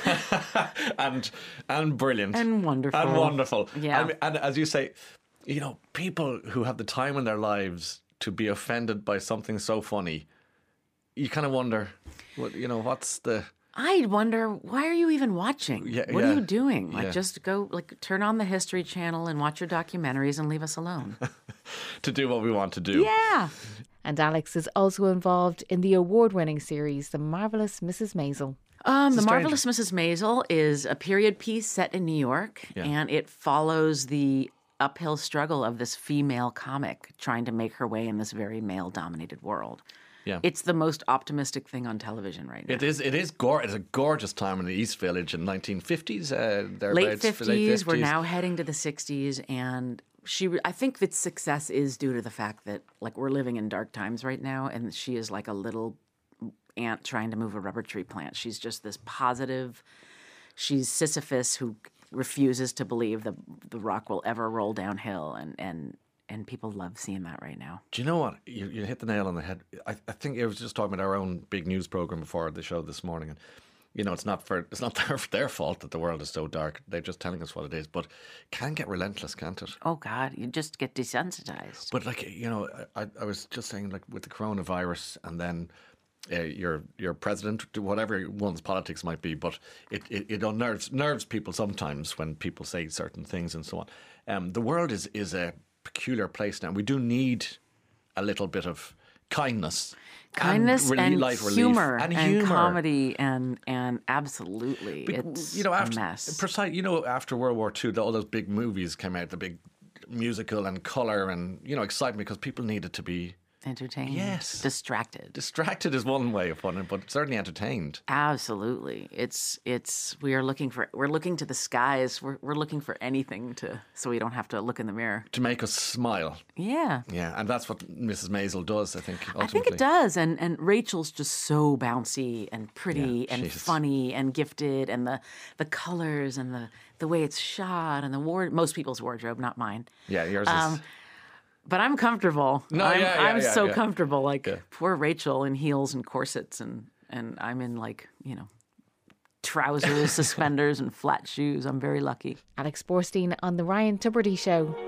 and and brilliant. And wonderful. And wonderful. Yeah. I mean, and as you say, you know, people who have the time in their lives to be offended by something so funny, you kind of wonder, what you know, what's the... I wonder, why are you even watching? Yeah, what yeah. are you doing? Like, Yeah. just go, like, turn on the History Channel and watch your documentaries and leave us alone. to do what we want to do. Yeah. And Alex is also involved in the award-winning series, The Marvelous Missus Maisel. Um, It's the a strange- Marvelous Missus Maisel is a period piece set in New York, Yeah. and it follows the uphill struggle of this female comic trying to make her way in this very male-dominated world. Yeah. It's the most optimistic thing on television right now. It is. It is. Gor- it's a gorgeous time in the East Village in nineteen fifties. Uh, Late thereabouts, fifties, we're now heading to the sixties, and she. I think that success is due to the fact that, like, we're living in dark times right now, and she is like a little ant trying to move a rubber tree plant. She's just this positive. She's Sisyphus who refuses to believe that the rock will ever roll downhill, and and. And people love seeing that right now. Do you know what? You, you hit the nail on the head. I, I think I was just talking about our own big news program before the show this morning, and you know, it's not for it's not their, their fault that the world is so dark. They're just telling us what it is, but it can get relentless, can't it? Oh God, you just get desensitized. But like you know, I, I was just saying, like with the coronavirus, and then uh, your your president, whatever one's politics might be, but it, it, it unnerves nerves people sometimes when people say certain things and so on. Um, the world is is a peculiar place now. We do need a little bit of kindness, kindness and, and, rel- life humor relief. and, and humor. comedy and and absolutely, Be- it's you know, after, a mess. Precise, you know, after World War Two, all those big movies came out, the big musical and colour and you know excitement because people needed to be Entertained, Yes. distracted. distracted. Is one way of putting it, but certainly entertained. Absolutely, it's it's we are looking for we're looking to the skies. We're we're looking for anything to so we don't have to look in the mirror. To make us smile. Yeah. Yeah, and that's what Missus Maisel does, I think, ultimately. I think it does, and and Rachel's just so bouncy and pretty Yeah, and she's- funny and gifted, and the the colors and the the way it's shot and the ward most people's wardrobe, not mine. Yeah, yours Um, is... But I'm comfortable. No, I'm, yeah, yeah, I'm yeah, so yeah. comfortable. Like Yeah. poor Rachel in heels and corsets, and and I'm in like you know trousers, suspenders, and flat shoes. I'm very lucky. Alex Borstein on The Ryan Tubridy Show.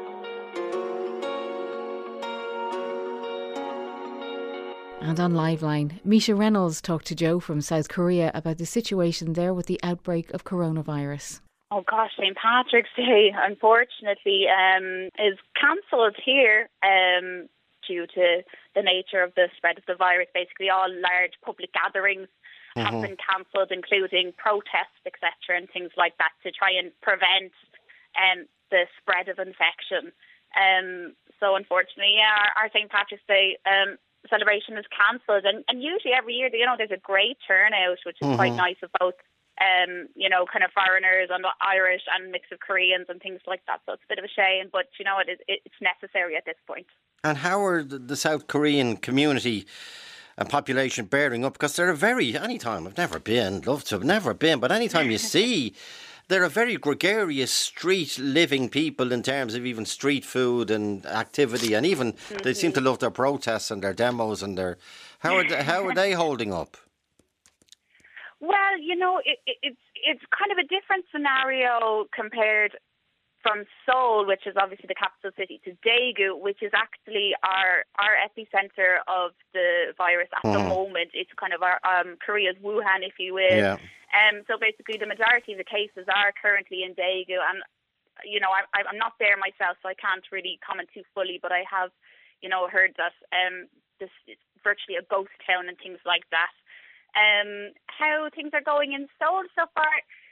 And on Liveline, Misha Reynolds talked to Joe from South Korea about the situation there with the outbreak of coronavirus. Oh gosh, Saint Patrick's Day, unfortunately, um, is cancelled here um, due to the nature of the spread of the virus. Basically, all large public gatherings mm-hmm. have been cancelled, including protests, et cetera, and things like that, to try and prevent um, the spread of infection. Um, so, unfortunately, yeah, our, our Saint Patrick's Day um, celebration is cancelled, and, and usually every year, you know, there's a great turnout, which is mm-hmm. quite nice of both. Um, you know, kind of foreigners and Irish and mix of Koreans and things like that. So it's a bit of a shame, but you know, it is, it's necessary at this point. And how are the, the South Korean community and population bearing up? Because they're a very, anytime, I've never been, love to have never been, but anytime you see, they're a very gregarious street living people in terms of even street food and activity, and even mm-hmm. they seem to love their protests and their demos and their, how are they, how are they holding up? Well, you know, it, it, it's it's kind of a different scenario compared from Seoul, which is obviously the capital city, to Daegu, which is actually our our epicenter of the virus at mm. the moment. It's kind of our um, Korea's Wuhan, if you will. Yeah. Um, so basically, the majority of the cases are currently in Daegu, and you know, I, I'm not there myself, so I can't really comment too fully. But I have, you know, heard that um, this is virtually a ghost town and things like that. Um, how things are going in Seoul so far,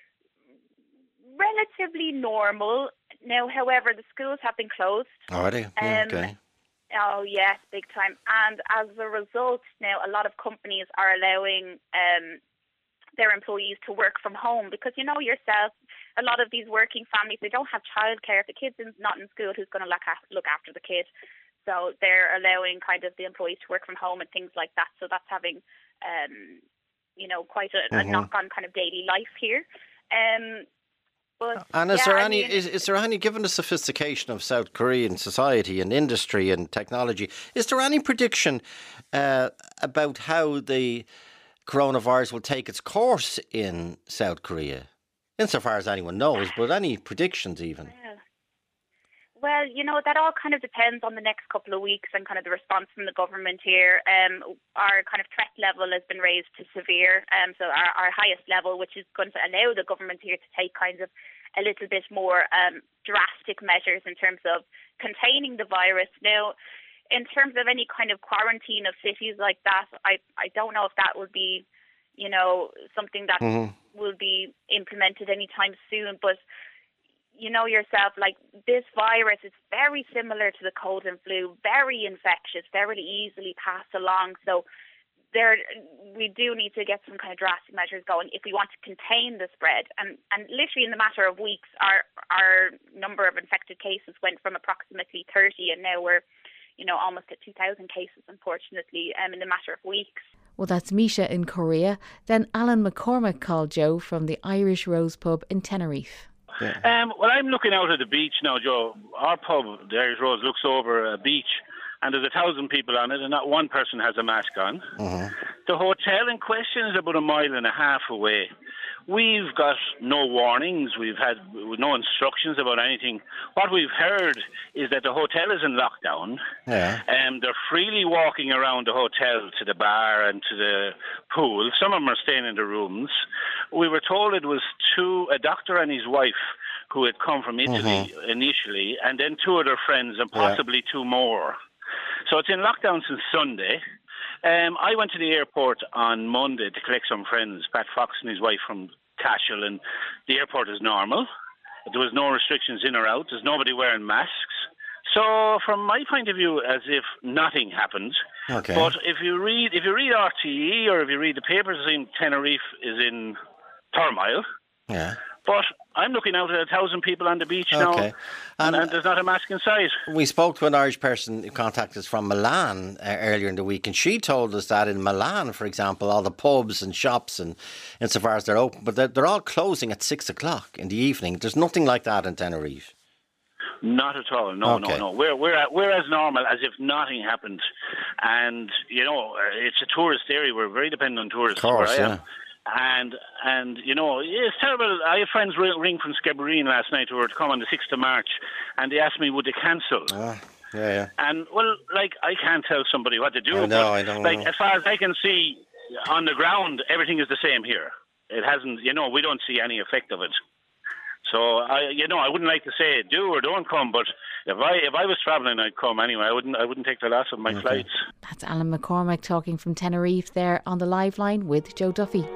relatively normal. Now, however, the schools have been closed. Oh, are they? Yeah, um, okay. Oh, yes, big time. And as a result, now a lot of companies are allowing um, their employees to work from home because, you know yourself, a lot of these working families, they don't have childcare. If the kid's not in school, who's going to look after, look after the kid? So they're allowing kind of the employees to work from home and things like that. So that's having, um, you know, quite a, mm-hmm. a knock on kind of daily life here. Um, But, and is yeah, there I any mean, is, is there any, given the sophistication of South Korean society and industry and technology, is there any prediction uh, about how the coronavirus will take its course in South Korea, insofar as anyone knows? But any predictions even? Yeah. Well, you know, that all kind of depends on the next couple of weeks and kind of the response from the government here. Um, our kind of threat level has been raised to severe, um, so our, our highest level, which is going to allow the government here to take kind of a little bit more um, drastic measures in terms of containing the virus. Now, in terms of any kind of quarantine of cities like that, I, I don't know if that would be, you know, something that mm-hmm. will be implemented anytime soon, but you know yourself, like this virus is very similar to the cold and flu, very infectious, very easily passed along. So there, we do need to get some kind of drastic measures going if we want to contain the spread. And and literally in the matter of weeks, our our number of infected cases went from approximately thirty, and now we're, you know, almost at two thousand cases, unfortunately, um, in the matter of weeks. Well, that's Misha in Korea. Then Alan McCormack called Joe from the Irish Rose pub in Tenerife. Yeah. Um, well, I'm looking out at the beach now, Joe. Our pub, the Irish Rose, looks over a beach, and there's a thousand people on it, and not one person has a mask on. Uh-huh. The hotel in question is about a mile and a half away. We've got no warnings. We've had no instructions about anything. What we've heard is that the hotel is in lockdown. Yeah. Um, they're freely walking around the hotel to the bar and to the pool. Some of them are staying in the rooms. We were told it was two, a doctor and his wife who had come from Italy mm-hmm. initially, and then two of their friends and possibly yeah. two more. So it's in lockdown since Sunday. Um, I went to the airport on Monday to collect some friends, Pat Fox and his wife from Cashel, and the airport is normal. There was no restrictions in or out. There's nobody wearing masks. So from my point of view, as if nothing happened. Okay. But if you read if you read R T E or if you read the papers, I think Tenerife is in turmoil. Yeah. But I'm looking out at a thousand people on the beach okay. now, and, and there's not a mask in sight. We spoke to an Irish person who contacted us from Milan uh, earlier in the week, and she told us that in Milan, for example, all the pubs and shops, and insofar as they're open, but they're, they're all closing at six o'clock in the evening. There's nothing like that in Tenerife. Not at all. No, okay. no, no. We're we're we're as normal as if nothing happened, and you know it's a tourist area. We're very dependent on tourists. Of course, where I am. yeah. And, and you know, it's terrible. I had friends ring from Skibbereen last night who were to come on the sixth of March, and they asked me, would they cancel? Ah, yeah, yeah. And, well, like, I can't tell somebody what to do. I know, but, I don't like, know. as far as I can see, on the ground, everything is the same here. It hasn't, you know, we don't see any effect of it. So, I, you know, I wouldn't like to say do or don't come, but if I if I was travelling, I'd come anyway. I wouldn't I wouldn't take the loss of my okay. flights. That's Alan McCormack talking from Tenerife there on the live line with Joe Duffy.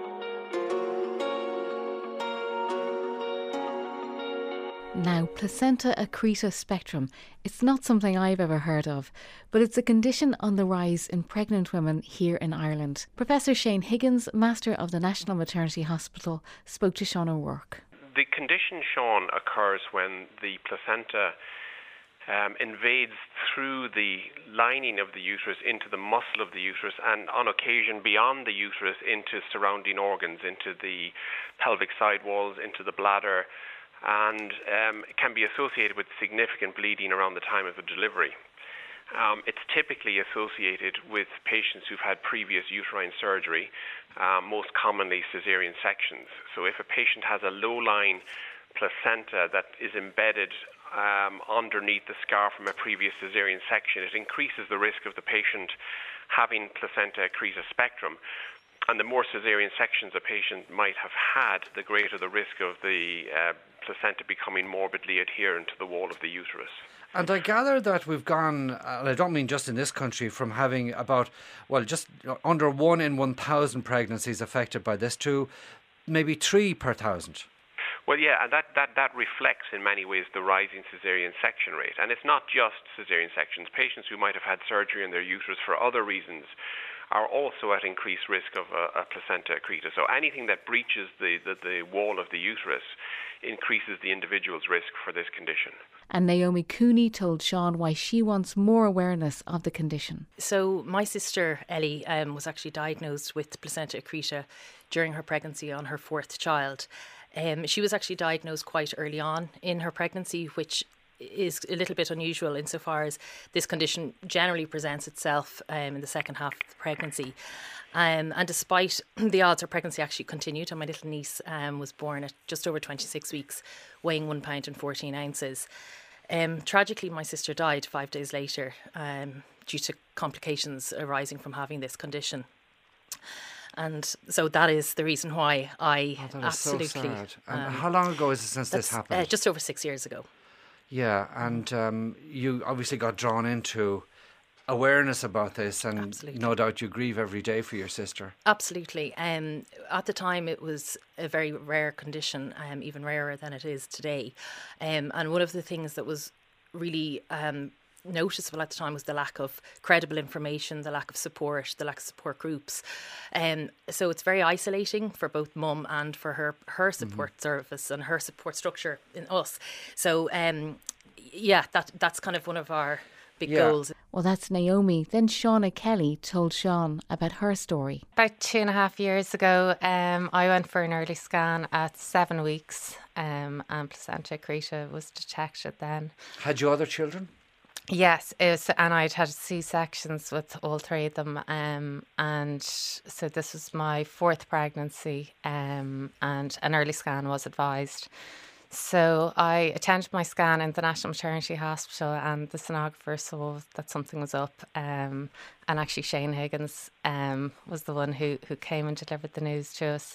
Now, placenta accreta spectrum, it's not something I've ever heard of, but it's a condition on the rise in pregnant women here in Ireland. Professor Shane Higgins, Master of the National Maternity Hospital, spoke to Sean O'Rourke. The condition, Sean, occurs when the placenta um, invades through the lining of the uterus into the muscle of the uterus, and on occasion beyond the uterus into surrounding organs, into the pelvic side walls, into the bladder, and um, it can be associated with significant bleeding around the time of the delivery. Um, it's typically associated with patients who've had previous uterine surgery, um, most commonly cesarean sections. So if a patient has a low-lying placenta that is embedded um, underneath the scar from a previous cesarean section, it increases the risk of the patient having placenta accreta spectrum. And the more cesarean sections a patient might have had, the greater the risk of the uh, placenta becoming morbidly adherent to the wall of the uterus. And I gather that we've gone, uh, I don't mean just in this country, from having about, well, just under one in one thousand pregnancies affected by this to maybe three per thousand. Well, yeah, and that, that, that reflects in many ways the rising caesarean section rate. And it's not just caesarean sections. Patients who might have had surgery in their uterus for other reasons are also at increased risk of a, a placenta accreta. So anything that breaches the, the, the wall of the uterus increases the individual's risk for this condition. And Naomi Cooney told Sean why she wants more awareness of the condition. So my sister Ellie um, was actually diagnosed with placenta accreta during her pregnancy on her fourth child. Um, she was actually diagnosed quite early on in her pregnancy, which is a little bit unusual insofar as this condition generally presents itself um, in the second half of the pregnancy. Um, and despite the odds, her pregnancy actually continued, and my little niece um, was born at just over twenty-six weeks, weighing one pound and fourteen ounces. Um, tragically, my sister died five days later um, due to complications arising from having this condition. And so that is the reason why I oh, that absolutely. Is so sad. And um, how long ago is it since this happened? Uh, just over six years ago. Yeah, and um, you obviously got drawn into awareness about this, and Absolutely. no doubt you grieve every day for your sister. Absolutely. Um, at the time, it was a very rare condition, um, even rarer than it is today. Um, and one of the things that was really um, noticeable at the time was the lack of credible information, the lack of support, the lack of support groups. Um, so it's very isolating for both mum and for her her support mm-hmm. service and her support structure in us. So um, yeah, that that's kind of one of our big yeah. goals. Well, that's Naomi. Then Shauna Kelly told Sean about her story. About two and a half years ago, um, I went for an early scan at seven weeks um, and placenta accreta was detected then. Had you other children? Yes, it was, and I'd had C-sections with all three of them, um, and so this was my fourth pregnancy, um, and an early scan was advised. So I attended my scan in the National Maternity Hospital, and the sonographer saw that something was up, um, and actually Shane Higgins um, was the one who, who came and delivered the news to us.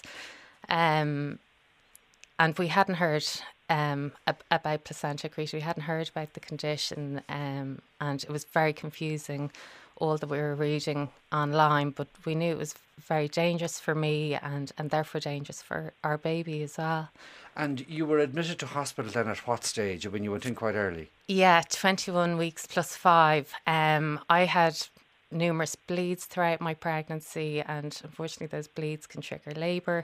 Um, and we hadn't heard um, ab- about placenta accreta. We hadn't heard about the condition, um, and it was very confusing, all that we were reading online, but we knew it was very dangerous for me and, and therefore dangerous for our baby as well. And you were admitted to hospital then at what stage, when you went in quite early? Yeah, twenty-one weeks plus five. Um, I had numerous bleeds throughout my pregnancy, and unfortunately those bleeds can trigger labour.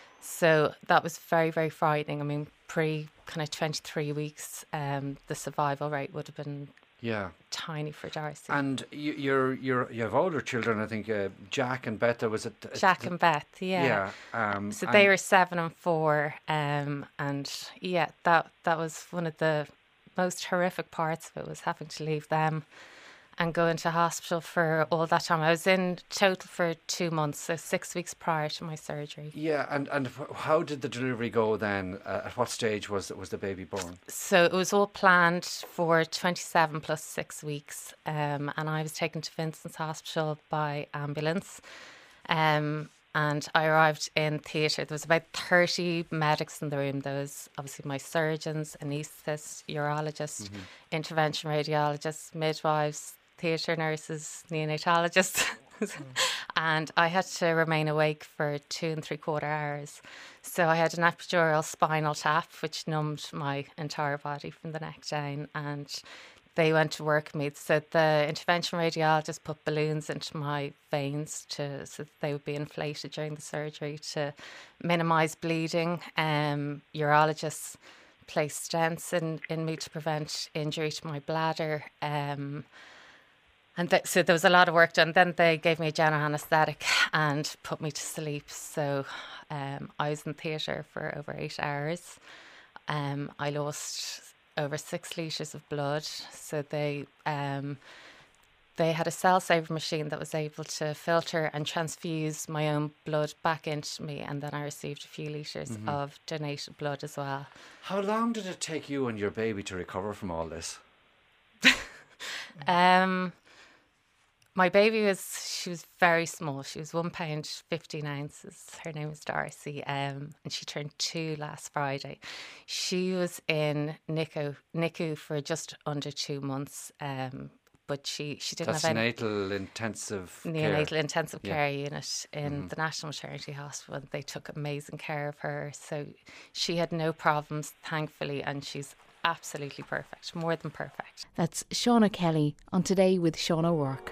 So that was very, very frightening. I mean, pre kind of twenty-three weeks, um, the survival rate would have been yeah tiny for Darcy. And you, you're you're you have older children, I think. Uh, Jack and Beth, was it? Jack and Beth, yeah. Yeah. Um, so they were seven and four, um, and yeah, that that was one of the most horrific parts of it, was having to leave them and go into hospital for all that time. I was in total for two months, so six weeks prior to my surgery. Yeah, and, and how did the delivery go then? Uh, at what stage was was the baby born? So it was all planned for twenty-seven plus six weeks, um, and I was taken to Vincent's Hospital by ambulance. Um, and I arrived in theatre. There was about thirty medics in the room. There was obviously my surgeons, anaesthetists, urologists, mm-hmm. intervention radiologists, midwives, theatre nurses, neonatologists. mm. And I had to remain awake for two and three quarter hours. So I had an epidural spinal tap, which numbed my entire body from the neck down, and they went to work me. So the intervention radiologist put balloons into my veins to so that they would be inflated during the surgery to minimise bleeding. Um, urologists placed stents in, in me to prevent injury to my bladder. Um, and th- so there was a lot of work done. Then they gave me a general anaesthetic and put me to sleep. So um, I was in theatre for over eight hours. Um, I lost over six litres of blood. So they um, they had a cell saver machine that was able to filter and transfuse my own blood back into me, and then I received a few litres mm-hmm. of donated blood as well. How long did it take you and your baby to recover from all this? um, my baby was, she was very small. She was one pound fifteen ounces. Her name was Darcy, um, and she turned two last Friday. She was in N I C U, N I C U for just under two months. Um, but she, she didn't That's have any neonatal intensive neonatal care. intensive yeah. care unit in mm-hmm. the National Maternity Hospital. They took amazing care of her, so she had no problems, thankfully, and she's absolutely perfect, more than perfect. That's Shauna Kelly on Today with Sean O'Rourke.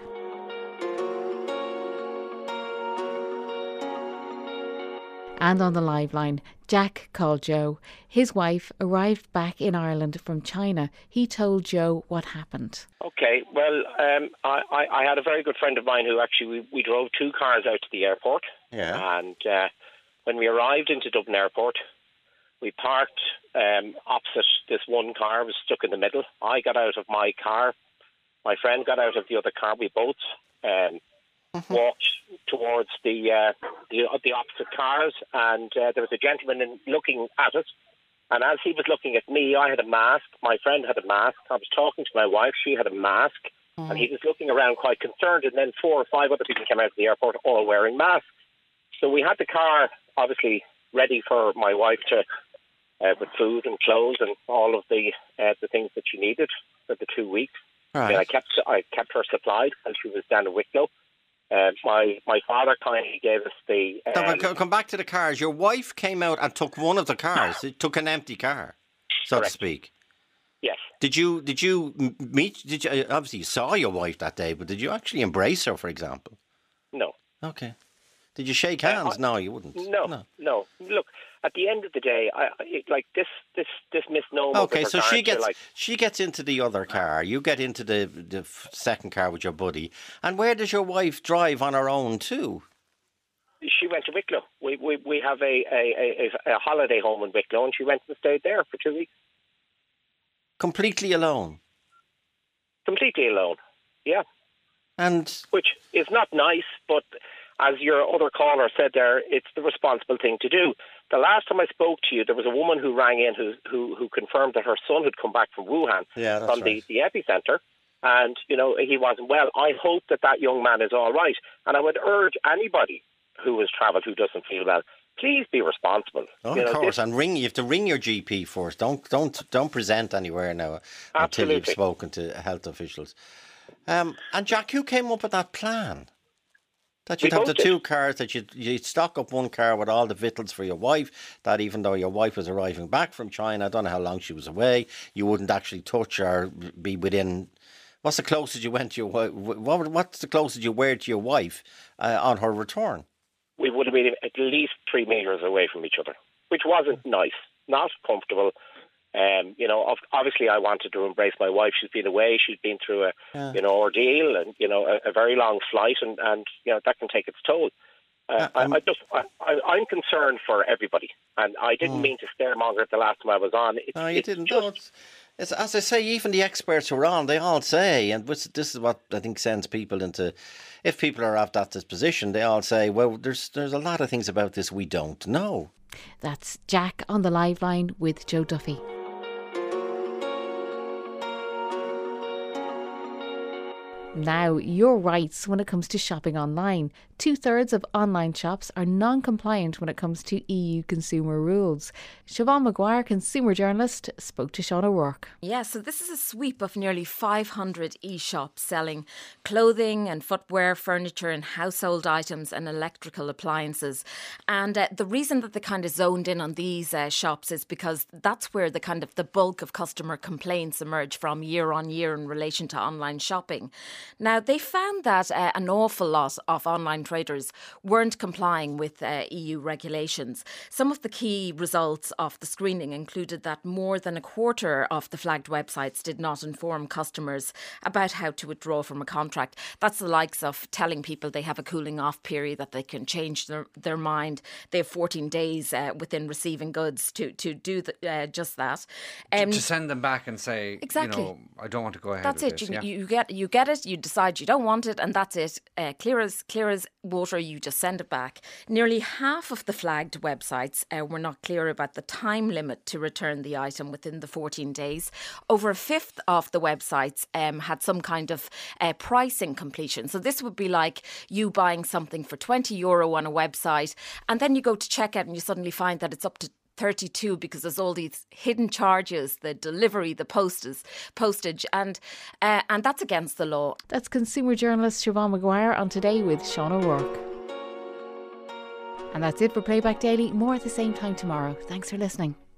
And on the live line, Jack called Joe. His wife arrived back in Ireland from China. He told Joe what happened. Okay, well, um, I, I, I had a very good friend of mine who actually, we, we drove two cars out to the airport. Yeah. And uh, when we arrived into Dublin Airport, We parked um, opposite this one car, was stuck in the middle. I got out of my car. My friend got out of the other car. We both um, mm-hmm. walked towards the, uh, the the opposite cars, and uh, there was a gentleman in, looking at us. And as he was looking at me, I had a mask. My friend had a mask. I was talking to my wife. She had a mask. Mm-hmm. And he was looking around quite concerned. And then four or five other people came out of the airport all wearing masks. So we had the car, obviously, ready for my wife to... Uh, with food and clothes and all of the uh, the things that she needed for the two weeks. Right. I, mean, I kept I kept her supplied while she was down in Wicklow. Uh, my my father kindly gave us the. Um, no, come back to the cars. Your wife came out and took one of the cars. It took an empty car, so correct. to speak. Yes. Did you did you meet? Did you obviously you saw your wife that day, but did you actually embrace her, for example? No. Okay. Did you shake hands? Uh, I, no, you wouldn't. No, no, no. Look, at the end of the day, I, I like this, this, this misnomer. Okay, so she gets like, she gets into the other car. You get into the the second car with your buddy. And where does your wife drive on her own too? She went to Wicklow. We we we have a a, a, a holiday home in Wicklow, and she went and stayed there for two weeks. Completely alone. Completely alone. Yeah. And which is not nice, but. As your other caller said there, it's the responsible thing to do. The last time I spoke to you, there was a woman who rang in who who, who confirmed that her son had come back from Wuhan, yeah, that's from right. the, the epicenter, and, you know, he wasn't well. I hope that that young man is all right. And I would urge anybody who has travelled who doesn't feel well, please be responsible. Oh, you of know, course, this... and ring. You have to ring your G P first. Don't don't don't present anywhere now Absolutely. until you've spoken to health officials. Um, and Jack, who came up with that plan? That you'd we have the did. two cars, that you'd, you'd stock up one car with all the victuals for your wife, that even though your wife was arriving back from China, I don't know how long she was away, you wouldn't actually touch or be within... What's the closest you went to your wife? What, what's the closest you were to your wife uh, on her return? We would have been at least three metres away from each other, which wasn't nice, not comfortable. Um, you know, obviously I wanted to embrace my wife. She's been away. She's been through a, yeah. you know, ordeal and, you know, a, a very long flight, and, and, you know, that can take its toll. Uh, I, I just, I, I, I'm concerned for everybody, and I didn't mm. mean to scaremonger the last time I was on. It's, no, you it's didn't. Just... No, it's, it's, as I say, even the experts who are on, they all say, and this is what I think sends people into, if people are of that disposition, they all say, well, there's there's a lot of things about this we don't know. That's Jack on the live line with Joe Duffy. Now, your rights when it comes to shopping online. Two-thirds of online shops are non-compliant when it comes to E U consumer rules. Siobhan Maguire, consumer journalist, spoke to Sean O'Rourke. Yeah, so this is a sweep of nearly five hundred e-shops selling clothing and footwear, furniture and household items and electrical appliances. And uh, the reason that they kind of zoned in on these uh, shops is because that's where the kind of the bulk of customer complaints emerge from year on year in relation to online shopping. Now, they found that uh, an awful lot of online traders weren't complying with uh, E U regulations. Some of the key results of the screening included that more than a quarter of the flagged websites did not inform customers about how to withdraw from a contract. That's the likes of telling people they have a cooling off period, that they can change their, their mind. They have fourteen days uh, within receiving goods to, to do the, uh, just that. Um, to send them back and say, exactly. you know, I don't want to go ahead That's with it. this. You, yeah. you, get, you get it, you decide you don't want it, and that's it. Uh, clear as clear as water, you just send it back. Nearly half of the flagged websites uh, were not clear about the time limit to return the item within the fourteen days. Over a fifth of the websites um, had some kind of uh, pricing completion. So this would be like you buying something for twenty euro on a website, and then you go to checkout and you suddenly find that it's up to thirty-two because there's all these hidden charges, the delivery, the postage, postage, and uh, and that's against the law. That's consumer journalist Siobhan Maguire on Today with Sean O'Rourke. And that's it for Playback Daily. More at the same time tomorrow. Thanks for listening.